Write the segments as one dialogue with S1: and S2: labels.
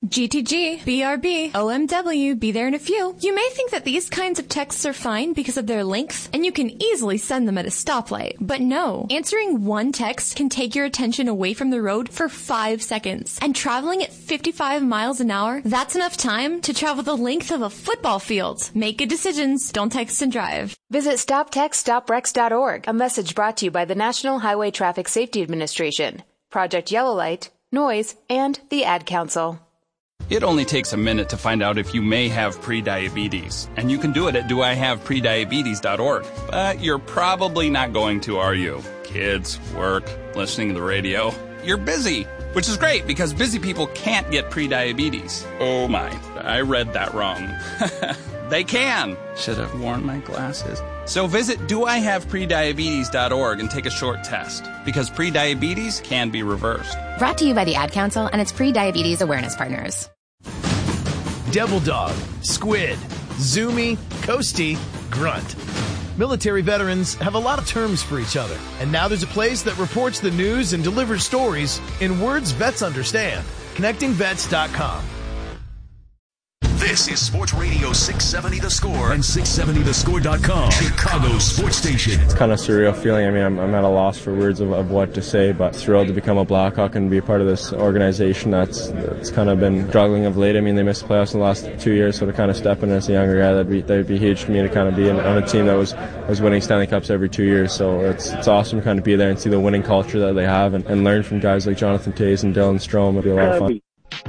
S1: GTG, BRB, OMW, be there in a few. You may think that these kinds of texts are fine because of their length, and you can easily send them at a stoplight. But no, answering one text can take your attention away from the road for 5 seconds. And traveling at 55 miles an hour, that's enough time to travel the length of a football field. Make good decisions. Don't text and drive.
S2: Visit StopTextStopWrecks.org. A message brought to you by the National Highway Traffic Safety Administration, Project Yellow Light, Noise, and the Ad Council.
S3: It only takes a minute to find out if you may have prediabetes, and you can do it at doihaveprediabetes.org. But you're probably not going to, are you? Kids, work, listening to the radio. You're busy, which is great because busy people can't get prediabetes. Oh my, I read that wrong. They can. Should have worn my glasses. So visit doihaveprediabetes.org and take a short test, because prediabetes can be reversed.
S4: Brought to you by the Ad Council and its pre-diabetes awareness partners.
S5: Devil Dog, Squid, Zoomy, Coastie, Grunt. Military veterans have a lot of terms for each other, and now there's a place that reports the news and delivers stories in words vets understand. ConnectingVets.com.
S6: This is Sports Radio 670 The Score and 670thescore.com, Chicago's sports station.
S7: It's kind of a surreal feeling. I mean, I'm at a loss for words of what to say, but thrilled to become a Blackhawk and be a part of this organization that's kind of been struggling of late. I mean, they missed the playoffs in the last 2 years, so to kind of step in as a younger guy, that'd be huge for me to kind of be on a team that was winning Stanley Cups every 2 years. So it's awesome to kind of be there and see the winning culture that they have and learn from guys like Jonathan Toews and Dylan Strome. It'll be a lot of fun.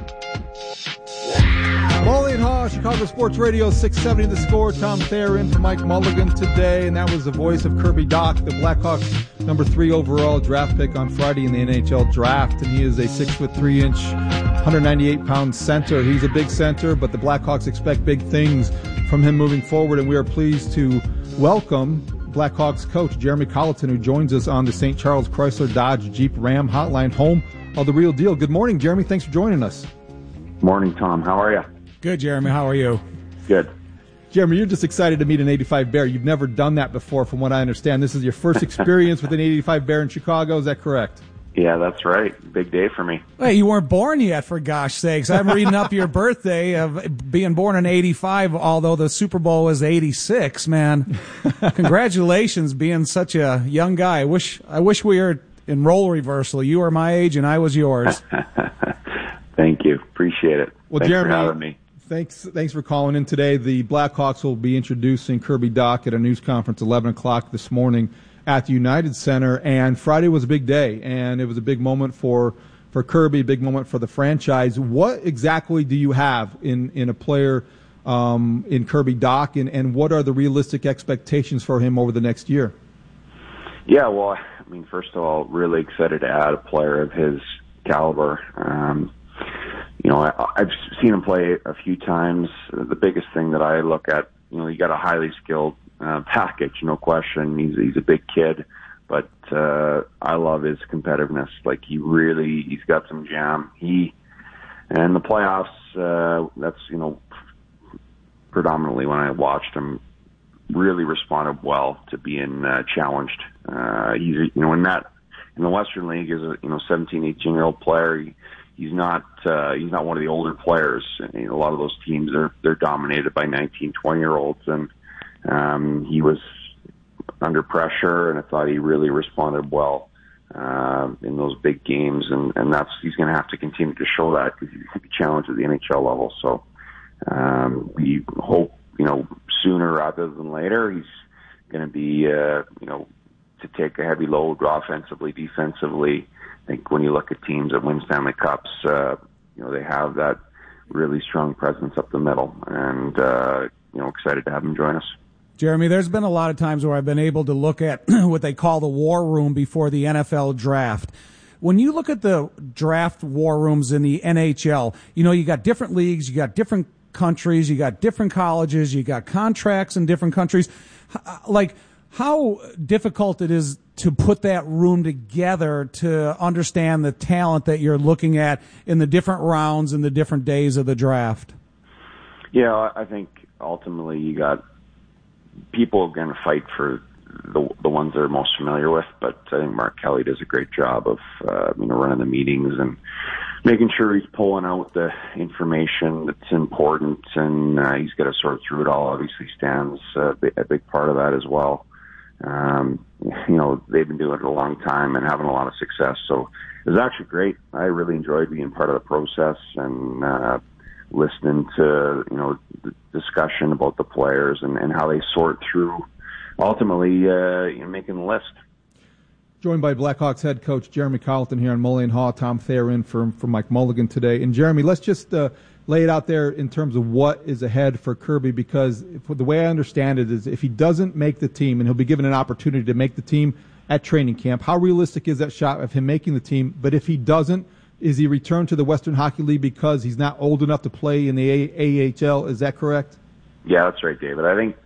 S8: Molly and Haw, Chicago Sports Radio 670 The Score. Tom Thayer in for Mike Mulligan today, and that was the voice of Kirby Dach, the Blackhawks number 3 overall draft pick on Friday in the NHL draft, and he is a 6'3", 198-pound center. He's a big center, but the Blackhawks expect big things from him moving forward, and we are pleased to welcome Blackhawks coach Jeremy Colleton, who joins us on the St. Charles Chrysler Dodge Jeep Ram hotline, home of the real deal. Good morning, Jeremy. Thanks for joining us.
S9: Morning, Tom. How are you?
S8: Good, Jeremy. How are you?
S9: Good.
S8: Jeremy, you're just excited to meet an 85 Bear. You've never done that before, from what I understand. This is your first experience with an 85 Bear in Chicago. Is that correct?
S9: Yeah, that's right. Big day for me.
S10: Hey, you weren't born yet, for gosh sakes. I'm reading up your birthday of being born in 85, although the Super Bowl was 86, man. Congratulations, being such a young guy. I wish we were in role reversal. You were my age and I was yours.
S9: Thank you. Appreciate it.
S8: Well,
S9: Thanks
S8: Jeremy,
S9: for having me.
S8: Thanks for calling in today. The Blackhawks will be introducing Kirby Dach at a news conference 11 o'clock this morning at the United Center. And Friday was a big day, and it was a big moment for Kirby, a big moment for the franchise. What exactly do you have in a player in Kirby Dach, and what are the realistic expectations for him over the next year?
S9: Yeah, well, I mean, first of all, really excited to add a player of his caliber. I've seen him play a few times. The biggest thing that I look at, you got a highly skilled package, no question. He's a big kid, but I love his competitiveness. Like, he's got some jam. And the playoffs, that's, predominantly when I watched him, really responded well to being challenged. He's, in the Western League, as a 17, 18-year-old player, he's not one of the older players. A lot of those teams they're dominated by 19, 20-year-olds, and he was under pressure, and I thought he really responded well in those big games, and he's going to have to continue to show that because he's going to be challenged at the NHL level. So we hope sooner rather than later he's going to be to take a heavy load offensively, defensively. I think when you look at teams that win Stanley Cups, they have that really strong presence up the middle, and excited to have him join us.
S10: Jeremy, there's been a lot of times where I've been able to look at what they call the war room before the NFL draft. When you look at the draft war rooms in the NHL, you got different leagues, you got different countries, you got different colleges, you got contracts in different countries. Like, how difficult it is to put that room together to understand the talent that you're looking at in the different rounds and the different days of the draft?
S9: Yeah, I think ultimately you got people going to fight for the ones they're most familiar with. But I think Mark Kelly does a great job of running the meetings and making sure he's pulling out the information that's important, and he's got to sort through it all. Obviously, Stan's a big part of that as well. They've been doing it a long time and having a lot of success. So it was actually great. I really enjoyed being part of the process and listening to, the discussion about the players and how they sort through ultimately making the list.
S8: Joined by Blackhawks head coach Jeremy Colleton here on Mully and Haw. Tom Thayer in for Mike Mulligan today. And Jeremy, let's just lay it out there in terms of what is ahead for Kirby, because the way I understand it is if he doesn't make the team, and he'll be given an opportunity to make the team at training camp, how realistic is that shot of him making the team? But if he doesn't, is he returned to the Western Hockey League because he's not old enough to play in the AHL? Is that correct?
S9: Yeah, that's right, David. I think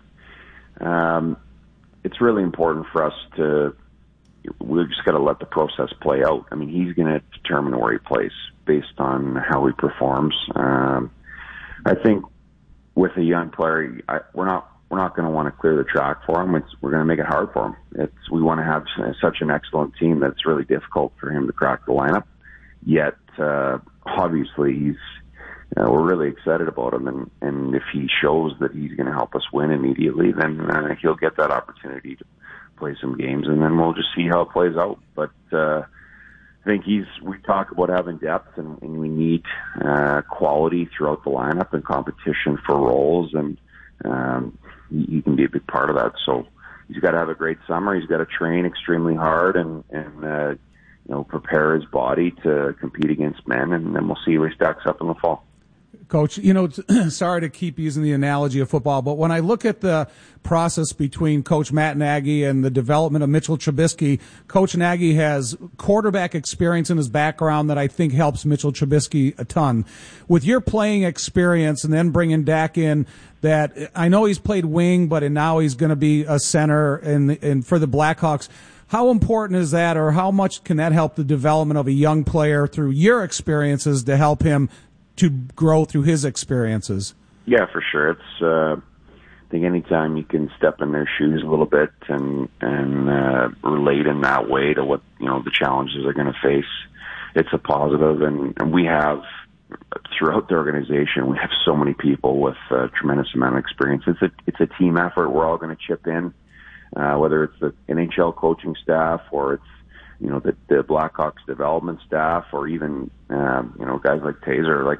S9: it's really important for us we've just got to let the process play out. I mean, he's going to determine where he plays based on how he performs. I think with a young player, we're not going to want to clear the track for him. We're going to make it hard for him. We want to have such an excellent team that it's really difficult for him to crack the lineup. Yet, obviously, we're really excited about him, and if he shows that he's going to help us win immediately, then he'll get that opportunity to play some games, and then we'll just see how it plays out. But I think we talk about having depth, and we need quality throughout the lineup and competition for roles, and he can be a big part of that. So he's got to have a great summer. He's got to train extremely hard and prepare his body to compete against men, and then we'll see where he stacks up in the fall.
S10: Coach, sorry to keep using the analogy of football, but when I look at the process between Coach Matt Nagy and the development of Mitchell Trubisky, Coach Nagy has quarterback experience in his background that I think helps Mitchell Trubisky a ton. With your playing experience and then bringing Dak in, that I know he's played wing, but now he's going to be a center and for the Blackhawks. How important is that, or how much can that help the development of a young player through your experiences to help him to grow through his experiences?
S9: Yeah, for sure. It's I think anytime you can step in their shoes a little bit and relate in that way to what the challenges they're going to face, it's a positive. And we have throughout the organization, we have so many people with a tremendous amount of experience. It's a team effort. We're all going to chip in, whether it's the NHL coaching staff or it's the Blackhawks development staff, or even guys like Taser.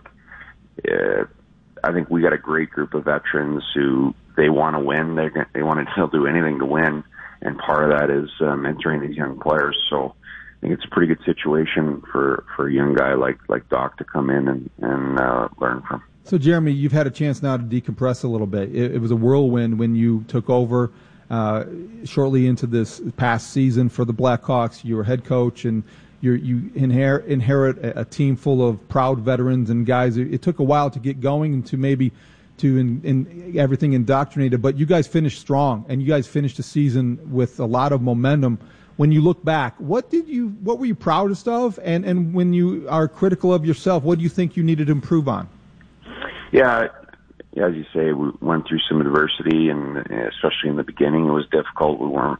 S9: I think we got a great group of veterans who they want to win. They want to still do anything to win, and part of that is mentoring these young players. So I think it's a pretty good situation for a young guy like Doc to come in and learn from.
S8: So Jeremy, you've had a chance now to decompress a little bit. It was a whirlwind when you took over. Shortly into this past season for the Blackhawks, you were head coach, and you inherit a team full of proud veterans and guys. It took a while to get going and to maybe in everything indoctrinated, but you guys finished strong, and you guys finished the season with a lot of momentum. When you look back, what were you proudest of, and when you are critical of yourself, what do you think you needed to improve on?
S9: Yeah, as you say, we went through some adversity, and especially in the beginning, it was difficult. We weren't,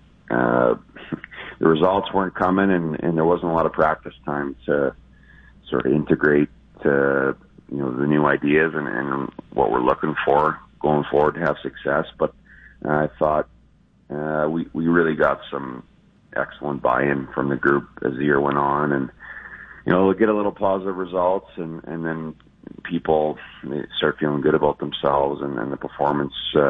S9: the results weren't coming, and there wasn't a lot of practice time to sort of integrate, the new ideas and what we're looking for going forward to have success. But I thought we really got some excellent buy-in from the group as the year went on, and we'll get a little positive results, and then people start feeling good about themselves, and the performance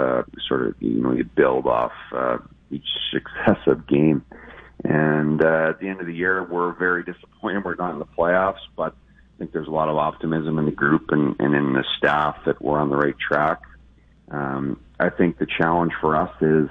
S9: you build off each successive game. And at the end of the year, we're very disappointed we're not in the playoffs, but I think there's a lot of optimism in the group and in the staff that we're on the right track. I think the challenge for us is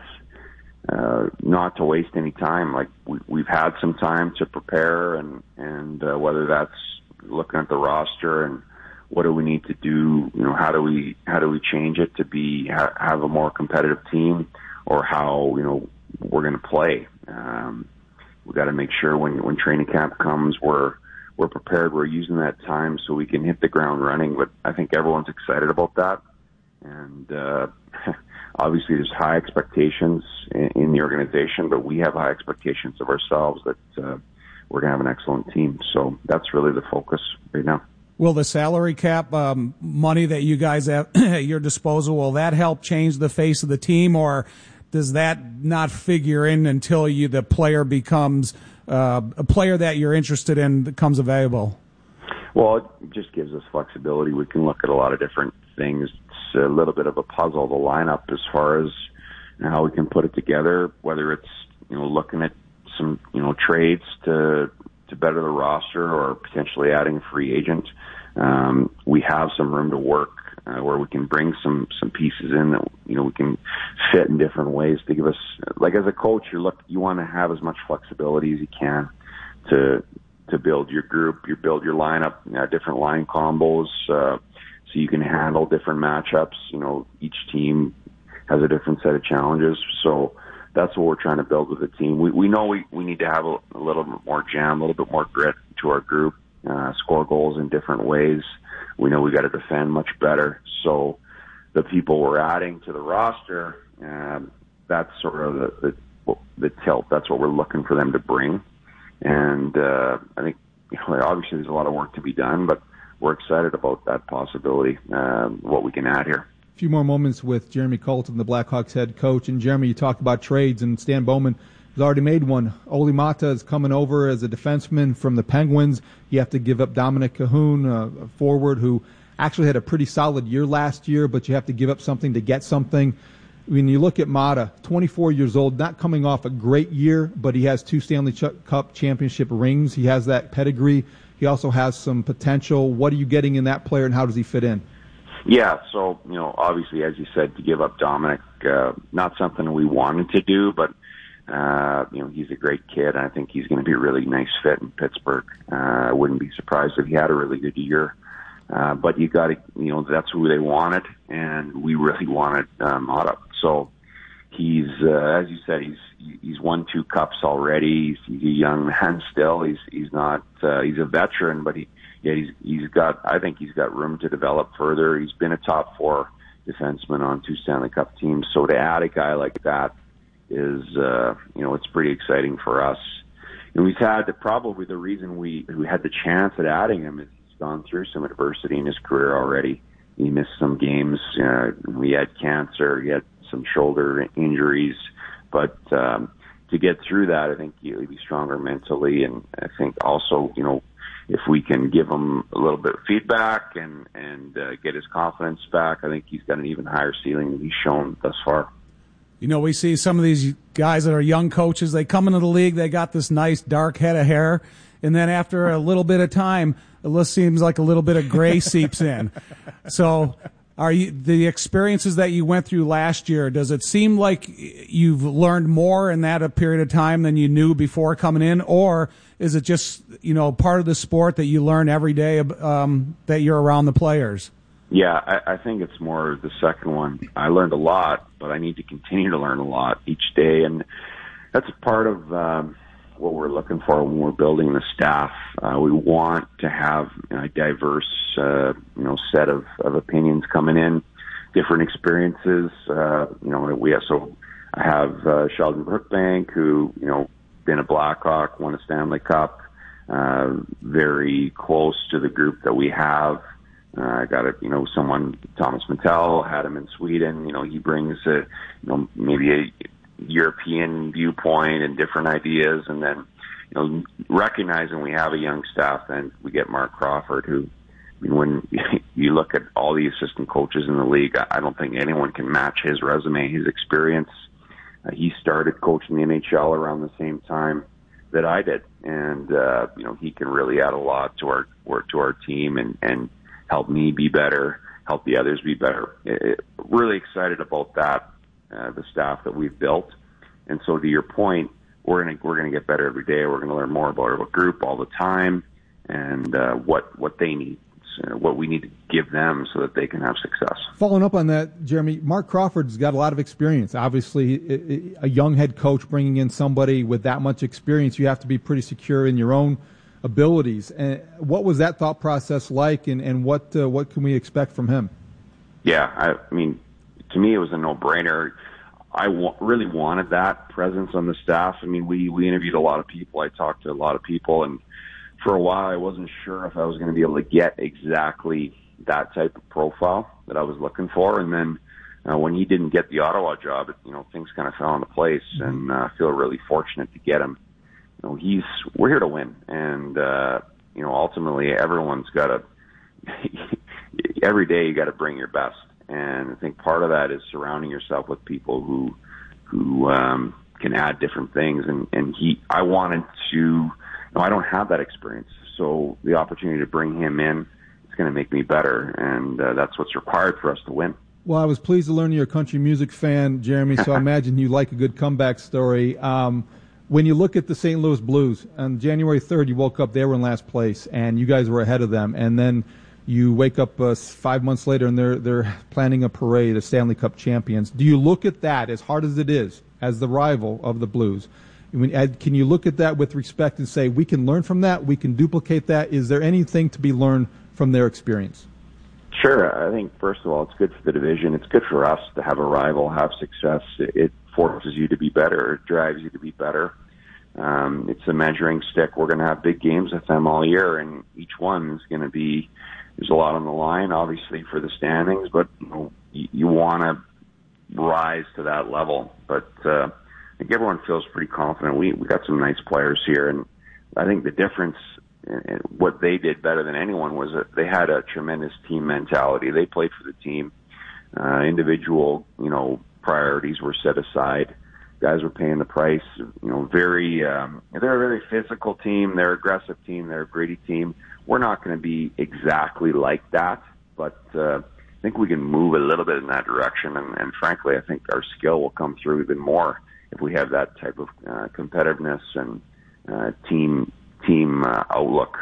S9: not to waste any time. Like we've had some time to prepare, and whether that's looking at the roster and what do we need to do? How do we change it to have a more competitive team, or how we're going to play? We got to make sure when training camp comes, we're prepared. We're using that time so we can hit the ground running. But I think everyone's excited about that, and obviously there's high expectations in the organization, but we have high expectations of ourselves that we're going to have an excellent team. So that's really the focus right now.
S10: Will the salary cap money that you guys have at your disposal, will that help change the face of the team, or does that not figure in until the player becomes a player that you're interested in becomes available?
S9: Well, it just gives us flexibility. We can look at a lot of different things. It's a little bit of a puzzle, the lineup, as far as how we can put it together, whether it's, looking at some, trades to better the roster or potentially adding a free agent. We have some room to work where we can bring some pieces in that, we can fit in different ways to give us, like as a coach, you want to have as much flexibility as you can to build your group, build your lineup, different line combos, so you can handle different matchups. Each team has a different set of challenges. So that's what we're trying to build with the team. We know we need to have a little bit more jam, a little bit more grit to our group, score goals in different ways. We know we got to defend much better. So the people we're adding to the roster, that's sort of the tilt. That's what we're looking for them to bring. And I think obviously there's a lot of work to be done, but we're excited about that possibility, what we can add here.
S8: A few more moments with Jeremy Colton, the Blackhawks head coach. And Jeremy, you talked about trades, and Stan Bowman has already made one. Olli Määttä is coming over as a defenseman from the Penguins. You have to give up Dominic Cahoon, a forward who actually had a pretty solid year last year, but you have to give up something to get something. When you look at Määttä, 24 years old, not coming off a great year, but he has 2 Stanley Cup championship rings. He has that pedigree. He also has some potential. What are you getting in that player, and how does he fit in?
S9: Yeah, so, obviously, as you said, to give up Dominic, not something we wanted to do, but, he's a great kid, and I think he's going to be a really nice fit in Pittsburgh. I wouldn't be surprised if he had a really good year. But you got to, that's who they wanted, and we really wanted Määttä. So he's, as you said, he's won 2 cups already. He's a young man still. He's not, he's a veteran, but I think he's got room to develop further. He's been a top 4 defenseman on 2 Stanley Cup teams. So to add a guy like that is, it's pretty exciting for us. And we've had probably the reason we had the chance at adding him is he's gone through some adversity in his career already. He missed some games. He had cancer. He had some shoulder injuries. But to get through that, I think he'll be stronger mentally. And I think also, if we can give him a little bit of feedback and get his confidence back, I think he's got an even higher ceiling than he's shown thus far.
S10: We see some of these guys that are young coaches, they come into the league, they got this nice dark head of hair, and then after a little bit of time, it seems like a little bit of gray seeps in. So the experiences that you went through last year, does it seem like you've learned more in that period of time than you knew before coming in, or is it just, part of the sport that you learn every day that you're around the players?
S9: Yeah, I think it's more the second one. I learned a lot, but I need to continue to learn a lot each day, and that's part of what we're looking for when we're building the staff. We want to have a diverse, set of opinions coming in, different experiences. I have Sheldon Brookbank, who been a Blackhawk, won a Stanley Cup, very close to the group that we have. I got someone, Thomas Mitell, had him in Sweden. He brings maybe a European viewpoint and different ideas. And then, recognizing we have a young staff, and we get Mark Crawford, who, when you look at all the assistant coaches in the league, I don't think anyone can match his resume, his experience. He started coaching the NHL around the same time that I did. And, he can really add a lot to our team and help me be better, help the others be better. Really excited about that, the staff that we've built. And so to your point, we're gonna get better every day. We're gonna learn more about our group all the time, and what they need, what we need to give them so that they can have success.
S8: Following up on that, Jeremy, Mark Crawford's got a lot of experience. Obviously, a young head coach bringing in somebody with that much experience, you have to be pretty secure in your own abilities. And what was that thought process like, and what can we expect from him?
S9: Yeah, to me, it was a no-brainer. I really wanted that presence on the staff. I mean, we interviewed a lot of people. I talked to a lot of people, and for a while I wasn't sure if I was going to be able to get exactly that type of profile that I was looking for. And then when he didn't get the Ottawa job, things kind of fell into place, and I feel really fortunate to get him. We're here to win, and ultimately everyone's got to every day you got to bring your best. And I think part of that is surrounding yourself with people who can add different things. And I wanted to. I don't have that experience, so the opportunity to bring him in is going to make me better, and that's what's required for us to win.
S8: Well, I was pleased to learn you're a country music fan, Jeremy, so I imagine you like a good comeback story. When you look at the St. Louis Blues, on January 3rd, you woke up, they were in last place, and you guys were ahead of them, and then you wake up 5 months later, and they're planning a parade, of Stanley Cup champions. Do you look at that, as hard as it is, as the rival of the Blues? Can you look at that with respect and say, we can learn from that, we can duplicate that? Is there anything to be learned from their experience?
S9: Sure. I think, first of all, it's good for the division. It's good for us to have a rival have success. It forces you to be better. It drives you to be better. It's a measuring stick. We're going to have big games with them all year, and each one is going to be, there's a lot on the line, obviously, for the standings, but you want to rise to that level. But I think everyone feels pretty confident. We got some nice players here, and I think the difference, what they did better than anyone, was that they had a tremendous team mentality. They played for the team. Individual, priorities were set aside. Guys were paying the price. They're a very physical team. They're an aggressive team. They're a gritty team. We're not going to be exactly like that, but I think we can move a little bit in that direction. And frankly, I think our skill will come through even more if we have that type of competitiveness and team outlook.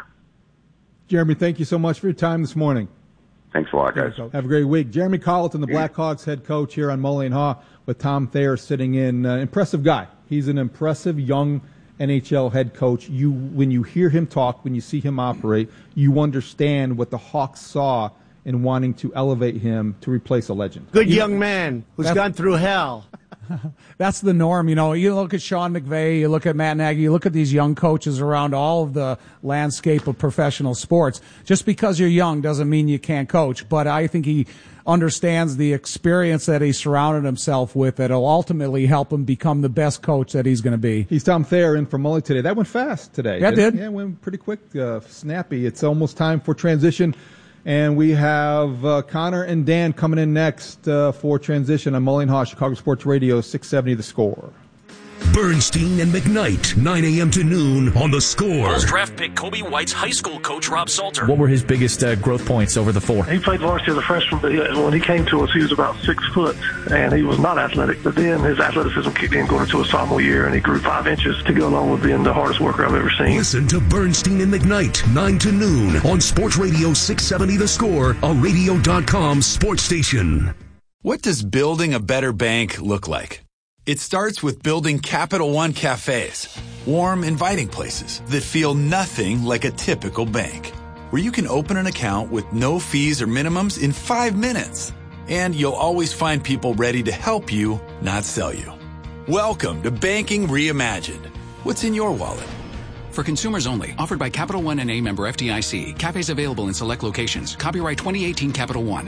S8: Jeremy, thank you so much for your time this morning.
S9: Thanks a lot, guys.
S8: Have a great week. Jeremy Colleton, the Blackhawks head coach here on Mully & Haw, with Tom Thayer sitting in. Impressive guy. He's an impressive young NHL head coach. When you hear him talk, when you see him operate, you understand what the Hawks saw in wanting to elevate him to replace a legend.
S11: Good young man who's gone through hell.
S10: That's the norm. You look at Sean McVay, you look at Matt Nagy, you look at these young coaches around all of the landscape of professional sports. Just because you're young doesn't mean you can't coach, but I think he understands the experience that he surrounded himself with that'll ultimately help him become the best coach that he's going to be.
S8: He's Tom Thayer in for Mully today. That went fast today.
S10: Yeah, it did.
S8: Yeah, it went pretty quick, snappy. It's almost time for transition. And we have Connor and Dan coming in next for transition on Mully & Haw, Chicago Sports Radio, 670 The Score.
S6: Bernstein and McKnight, 9 a.m. to noon on The Score.
S12: Bulls draft pick Kobe White's high school coach, Rob Salter.
S13: What were his biggest growth points over the four?
S14: He played varsity as a freshman, but when he came to us, he was about 6 foot, and he was not athletic. But then his athleticism kicked in going into his sophomore year, and he grew 5 inches to go along with being the hardest worker I've ever seen.
S6: Listen to Bernstein and McKnight, 9 to noon on Sports Radio 670 The Score, a radio.com sports station.
S15: What does building a better bank look like? It starts with building Capital One cafes, warm, inviting places that feel nothing like a typical bank, where you can open an account with no fees or minimums in 5 minutes. And you'll always find people ready to help you, not sell you. Welcome to Banking Reimagined. What's in your wallet?
S16: For consumers only. Offered by Capital One N.A. member FDIC. Cafes available in select locations. Copyright 2018 Capital One.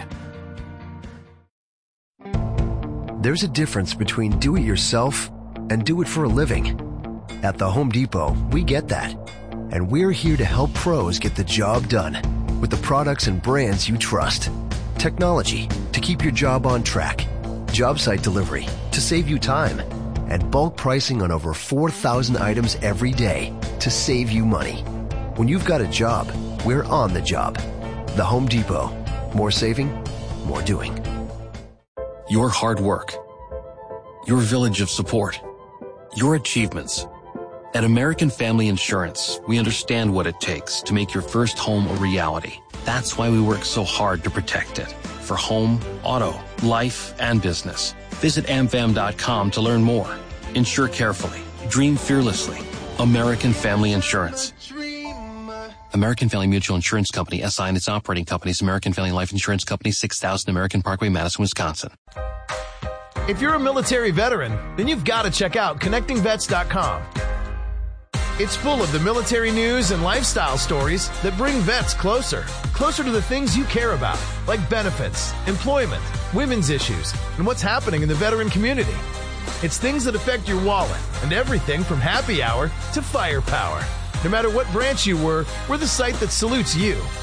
S17: There's a difference between do it yourself and do it for a living. At the Home Depot, we get that. And we're here to help pros get the job done with the products and brands you trust. Technology to keep your job on track. Job site delivery to save you time. And bulk pricing on over 4,000 items every day to save you money. When you've got a job, we're on the job. The Home Depot. More saving, more doing.
S18: Your hard work, your village of support, your achievements. At American Family Insurance, we understand what it takes to make your first home a reality. That's why we work so hard to protect it. For home, auto, life, and business. Visit amfam.com to learn more. Insure carefully. Dream fearlessly. American Family Insurance. American Family Mutual Insurance Company, SI and its operating companies, American Family Life Insurance Company, 6000 American Parkway, Madison, Wisconsin.
S5: If you're a military veteran, then you've got to check out ConnectingVets.com. It's full of the military news and lifestyle stories that bring vets closer to the things you care about, like benefits, employment, women's issues, and what's happening in the veteran community. It's things that affect your wallet and everything from happy hour to firepower. No matter what branch you were, we're the site that salutes you.